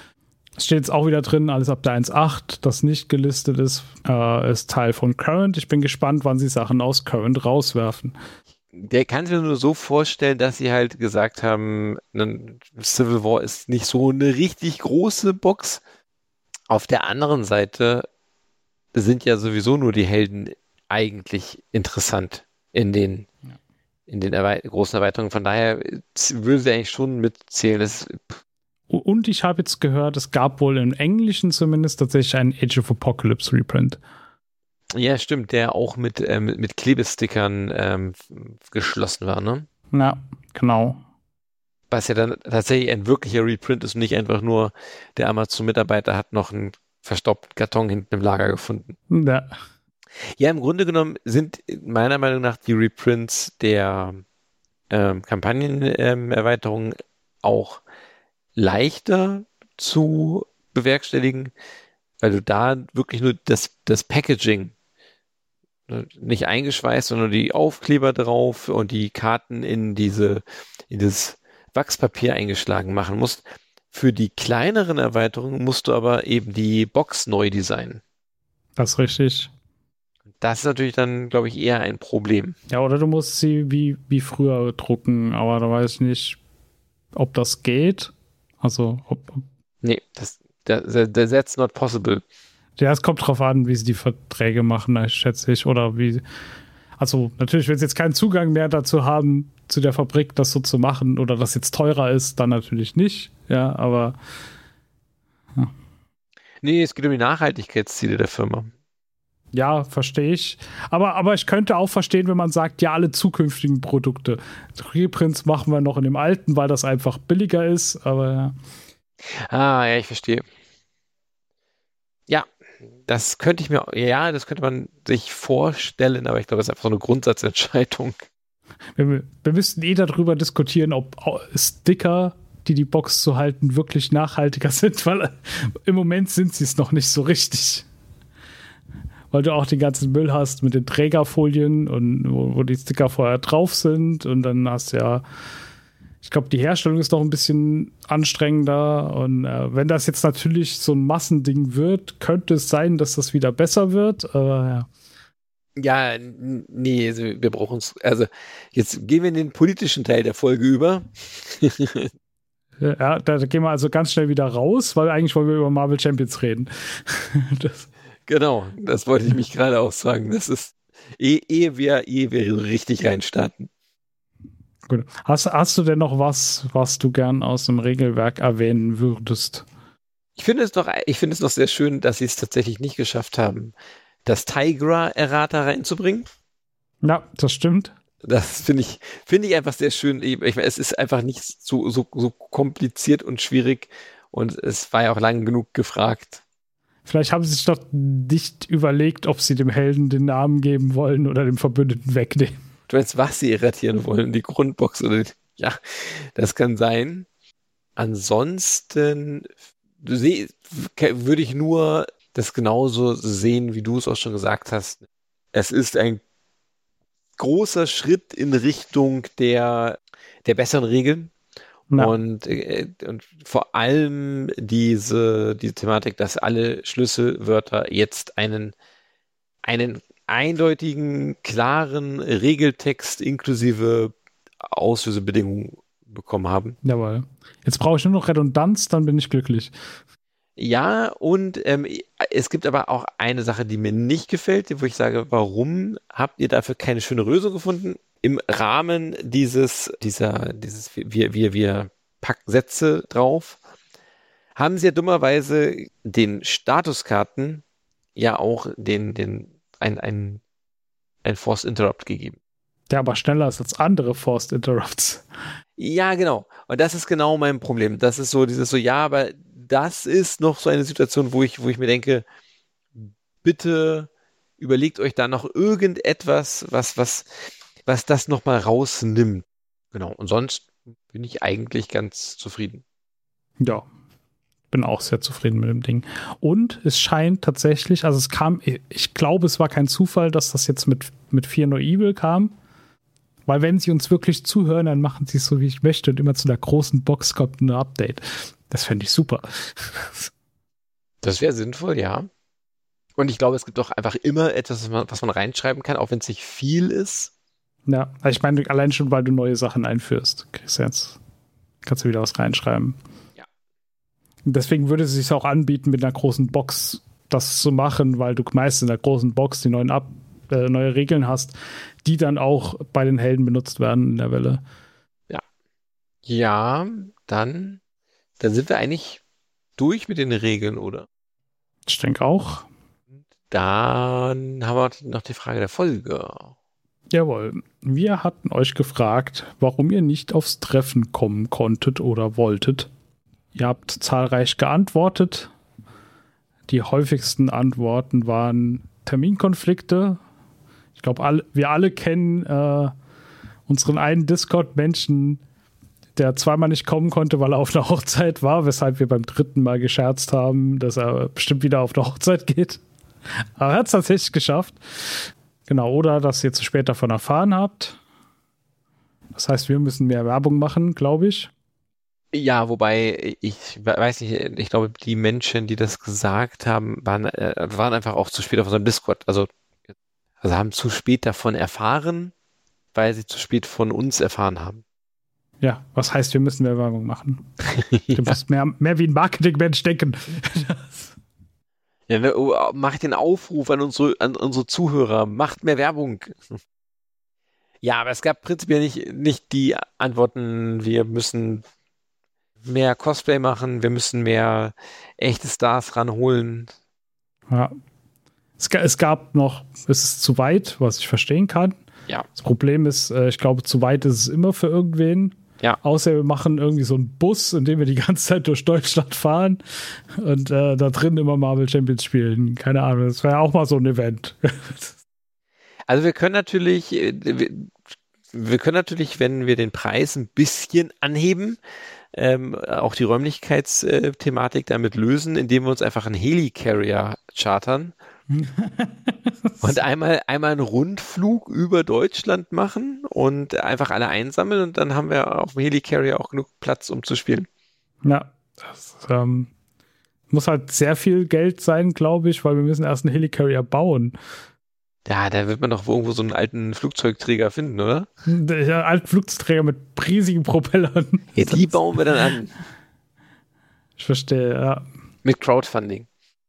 S2: Es steht jetzt auch wieder drin, alles ab der eins Punkt acht, das nicht gelistet ist, äh, ist Teil von Current. Ich bin gespannt, wann sie Sachen aus Current rauswerfen.
S1: Der kann sich nur so vorstellen, dass sie halt gesagt haben, Civil War ist nicht so eine richtig große Box. Auf der anderen Seite sind ja sowieso nur die Helden eigentlich interessant in den, ja. in den Erwe- großen Erweiterungen. Von daher würde sie eigentlich schon mitzählen. Das
S2: Und ich habe jetzt gehört, es gab wohl im Englischen zumindest tatsächlich einen Age of Apocalypse Reprint.
S1: Ja, stimmt, der auch mit, ähm, mit Klebestickern ähm, geschlossen war, ne?
S2: Ja, genau.
S1: Was ja dann tatsächlich ein wirklicher Reprint ist und nicht einfach nur der Amazon-Mitarbeiter hat noch einen verstaubten Karton hinten im Lager gefunden.
S2: Ja.
S1: Ja, im Grunde genommen sind meiner Meinung nach die Reprints der ähm, Kampagnenerweiterungen ähm, auch leichter zu bewerkstelligen, weil du da wirklich nur das, das Packaging nicht eingeschweißt, sondern die Aufkleber drauf und die Karten in diese, in das Wachspapier eingeschlagen machen musst. Für die kleineren Erweiterungen musst du aber eben die Box neu designen.
S2: Das ist richtig.
S1: Das ist natürlich dann, glaube ich, eher ein Problem.
S2: Ja, oder du musst sie wie, wie früher drucken, aber da weiß ich nicht, ob das geht. Also, ob.
S1: Nee, das, das, that's not possible.
S2: Ja, es kommt drauf an, wie sie die Verträge machen, schätze ich. Oder wie. Also, natürlich, wenn sie jetzt keinen Zugang mehr dazu haben, zu der Fabrik, das so zu machen, oder das jetzt teurer ist, dann natürlich nicht. Ja, aber. Ja.
S1: Nee, es geht um die Nachhaltigkeitsziele der Firma.
S2: Ja, verstehe ich. Aber, aber ich könnte auch verstehen, wenn man sagt, ja, alle zukünftigen Produkte. Reprints machen wir noch in dem alten, weil das einfach billiger ist, aber ja.
S1: Ah, ja, ich verstehe. Ja, das könnte ich mir, ja, das könnte man sich vorstellen, aber ich glaube, das ist einfach so eine Grundsatzentscheidung.
S2: Wir, wir müssten eh darüber diskutieren, ob Sticker, die die Box zu halten, wirklich nachhaltiger sind, weil im Moment sind sie es noch nicht so richtig. Weil du auch den ganzen Müll hast mit den Trägerfolien und wo, wo die Sticker vorher drauf sind und dann hast du ja, ich glaube, die Herstellung ist noch ein bisschen anstrengender und äh, wenn das jetzt natürlich so ein Massending wird, könnte es sein, dass das wieder besser wird, aber
S1: Ja,
S2: ja.
S1: nee, also wir brauchen es, also jetzt gehen wir in den politischen Teil der Folge über.
S2: Ja, da gehen wir also ganz schnell wieder raus, weil eigentlich wollen wir über Marvel Champions reden.
S1: das Genau, das wollte ich mich gerade auch sagen. Das ist, ehe, ehe wir, ehe wir richtig reinstarten.
S2: Gut. Hast, hast du denn noch was, was du gern aus dem Regelwerk erwähnen würdest?
S1: Ich finde es doch, ich finde es noch sehr schön, dass sie es tatsächlich nicht geschafft haben, das Tigra-Errata reinzubringen.
S2: Ja, das stimmt.
S1: Das finde ich, finde ich einfach sehr schön. Ich meine, es ist einfach nicht so, so, so kompliziert und schwierig und es war ja auch lang genug gefragt.
S2: Vielleicht haben sie sich doch nicht überlegt, ob sie dem Helden den Namen geben wollen oder dem Verbündeten wegnehmen.
S1: Du meinst, was sie erratieren wollen, die Grundbox oder die, ja, das kann sein. Ansonsten seh, würde ich nur das genauso sehen, wie du es auch schon gesagt hast. Es ist ein großer Schritt in Richtung der, der besseren Regeln. Ja. Und, und vor allem diese, diese Thematik, dass alle Schlüsselwörter jetzt einen, einen eindeutigen, klaren Regeltext inklusive Auslösebedingungen bekommen haben.
S2: Jawohl. Jetzt brauche ich nur noch Redundanz, dann bin ich glücklich.
S1: Ja, und ähm, es gibt aber auch eine Sache, die mir nicht gefällt, wo ich sage, warum habt ihr dafür keine schöne Lösung gefunden? Im Rahmen dieses, dieser, dieses, wir, wir, wir packen Sätze drauf, haben sie ja dummerweise den Statuskarten ja auch den, den, ein, ein, ein Forced Interrupt gegeben.
S2: Der aber schneller ist als andere Forced Interrupts.
S1: Ja, genau. Und das ist genau mein Problem. Das ist so dieses so, ja, aber das ist noch so eine Situation, wo ich, wo ich mir denke, bitte überlegt euch da noch irgendetwas, was, was, was das nochmal rausnimmt. Genau. Und sonst bin ich eigentlich ganz zufrieden.
S2: Ja, bin auch sehr zufrieden mit dem Ding. Und es scheint tatsächlich, also es kam, ich glaube, es war kein Zufall, dass das jetzt mit, mit Fear No Evil kam. Weil wenn sie uns wirklich zuhören, dann machen sie es so, wie ich möchte. Und immer zu der großen Box kommt ein Update. Das fände ich super.
S1: Das wäre sinnvoll, ja. Und ich glaube, es gibt auch einfach immer etwas, was man, was man reinschreiben kann, auch wenn es nicht viel ist.
S2: Ja, also ich meine, allein schon, weil du neue Sachen einführst, kriegst du jetzt, kannst du wieder was reinschreiben.
S1: Ja.
S2: Und deswegen würde es sich auch anbieten, mit einer großen Box das zu machen, weil du meist in der großen Box die neuen Ab äh, neue Regeln hast, die dann auch bei den Helden benutzt werden in der Welle.
S1: Ja. Ja, dann, dann sind wir eigentlich durch mit den Regeln, oder?
S2: Ich denke auch.
S1: Dann haben wir noch die Frage der Folge.
S2: Jawohl. Wir hatten euch gefragt, warum ihr nicht aufs Treffen kommen konntet oder wolltet. Ihr habt zahlreich geantwortet. Die häufigsten Antworten waren Terminkonflikte. Ich glaube, all, wir alle kennen äh, unseren einen Discord-Menschen, der zweimal nicht kommen konnte, weil er auf einer Hochzeit war, weshalb wir beim dritten Mal gescherzt haben, dass er bestimmt wieder auf eine Hochzeit geht. Aber er hat es tatsächlich geschafft. Genau, oder dass ihr zu spät davon erfahren habt. Das heißt, wir müssen mehr Werbung machen, glaube ich.
S1: Ja, wobei ich weiß nicht, ich glaube, die Menschen, die das gesagt haben, waren, äh, waren einfach auch zu spät auf unserem Discord. Also, also haben zu spät davon erfahren, weil sie zu spät von uns erfahren haben.
S2: Ja, was heißt, wir müssen mehr Werbung machen? Ja. Du musst mehr, mehr wie ein Marketingmensch denken.
S1: Ja, ne, oh, mach den Aufruf an unsere, an unsere Zuhörer, macht mehr Werbung. Ja, aber es gab prinzipiell nicht, nicht die Antworten, wir müssen mehr Cosplay machen, wir müssen mehr echte Stars ranholen.
S2: Ja. Es, es gab noch, es ist zu weit, was ich verstehen kann.
S1: Ja.
S2: Das Problem ist, ich glaube, zu weit ist es immer für irgendwen.
S1: Ja.
S2: Außer wir machen irgendwie so einen Bus, in dem wir die ganze Zeit durch Deutschland fahren und äh, da drin immer Marvel Champions spielen. Keine Ahnung, das wäre auch mal so ein Event.
S1: Also wir können natürlich, wir, wir können natürlich, wenn wir den Preis ein bisschen anheben, ähm, auch die Räumlichkeitsthematik damit lösen, indem wir uns einfach einen Helicarrier chartern und einmal, einmal einen Rundflug über Deutschland machen und einfach alle einsammeln und dann haben wir auf dem Helicarrier auch genug Platz, um zu spielen.
S2: Ja, das ähm, muss halt sehr viel Geld sein, glaube ich, weil wir müssen erst einen Helicarrier bauen.
S1: Ja, da wird man doch irgendwo so einen alten Flugzeugträger finden, oder?
S2: Der alte Flugzeugträger mit riesigen Propellern.
S1: Ja, die bauen wir dann an.
S2: Ich verstehe, ja.
S1: Mit Crowdfunding.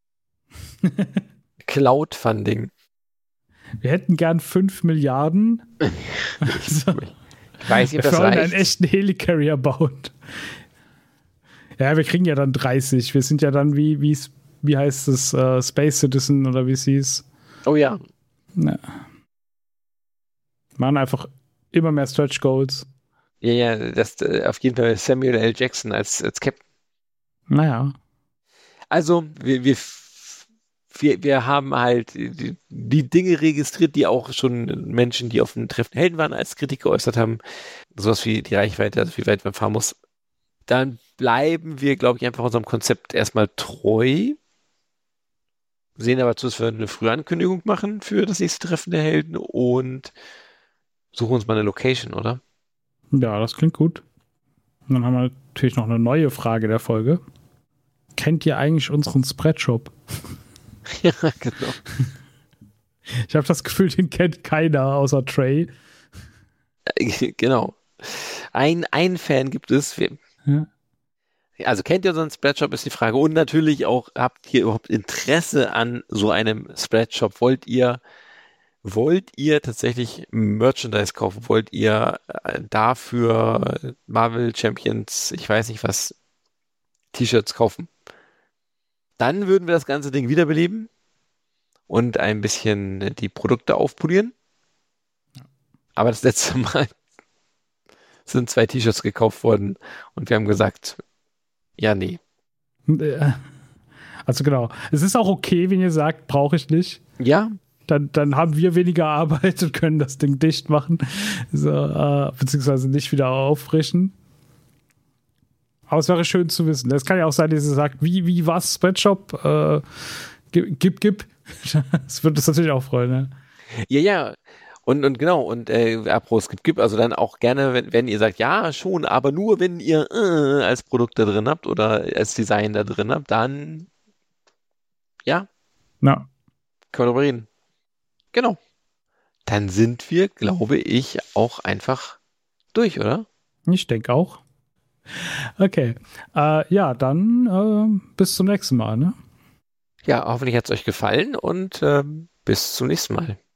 S1: Cloudfunding.
S2: Wir hätten gern fünf Milliarden. Also,
S1: ich weiß nicht, ob das
S2: wir wollen
S1: reicht.
S2: einen echten Helicarrier bauen. Ja, wir kriegen ja dann dreißig. Wir sind ja dann wie, wie, wie heißt es, uh, Space Citizen oder wie es hieß.
S1: Oh ja.
S2: Ja. Machen einfach immer mehr Stretch Goals.
S1: Ja, ja, das äh, auf jeden Fall Samuel L. Jackson als, als Captain.
S2: Naja.
S1: Also, wir, wir, wir, wir haben halt die, die Dinge registriert, die auch schon Menschen, die auf dem Treffen Helden waren, als Kritik geäußert haben. Sowas wie die Reichweite, also wie weit man fahren muss. Dann bleiben wir, glaube ich, einfach unserem Konzept erstmal treu. Sehen aber zu, dass wir eine frühe Ankündigung machen für das nächste Treffen der Helden und suchen uns mal eine Location, oder?
S2: Ja, das klingt gut. Und dann haben wir natürlich noch eine neue Frage der Folge. Kennt ihr eigentlich unseren Spreadshop?
S1: Ja, genau.
S2: Ich habe das Gefühl, den kennt keiner außer Trey.
S1: Genau. Ein, ein Fan gibt es. Wir,
S2: ja.
S1: Also kennt ihr unseren Spreadshop, ist die Frage. Und natürlich auch, habt ihr überhaupt Interesse an so einem Spreadshop? Wollt ihr, wollt ihr tatsächlich Merchandise kaufen? Wollt ihr dafür Marvel Champions, ich weiß nicht was, T-Shirts kaufen? Dann würden wir das ganze Ding wiederbeleben und ein bisschen die Produkte aufpolieren. Aber das letzte Mal sind zwei T-Shirts gekauft worden und wir haben gesagt, ja, nee.
S2: Also genau. Es ist auch okay, wenn ihr sagt, brauche ich nicht.
S1: Ja.
S2: Dann, dann haben wir weniger Arbeit und können das Ding dicht machen. So, äh, beziehungsweise nicht wieder auffrischen. Aber es wäre schön zu wissen. Es kann ja auch sein, dass ihr sagt, wie, wie was, Spreadshop? Äh, gib, gib. Das würde uns natürlich auch freuen. Ne?
S1: Ja, ja. Und, und genau, und äh, apropos Skip Gip, also dann auch gerne, wenn, wenn ihr sagt, ja, schon, aber nur wenn ihr äh, als Produkt da drin habt oder als Design da drin habt, dann Ja,
S2: Na,
S1: können wir darüber reden. Genau. Dann sind wir, glaube ich, auch einfach durch, oder?
S2: ich denke auch. Okay. Äh, ja, dann äh, bis zum nächsten Mal, ne?
S1: Ja, hoffentlich hat es euch gefallen und ähm, bis zum nächsten Mal.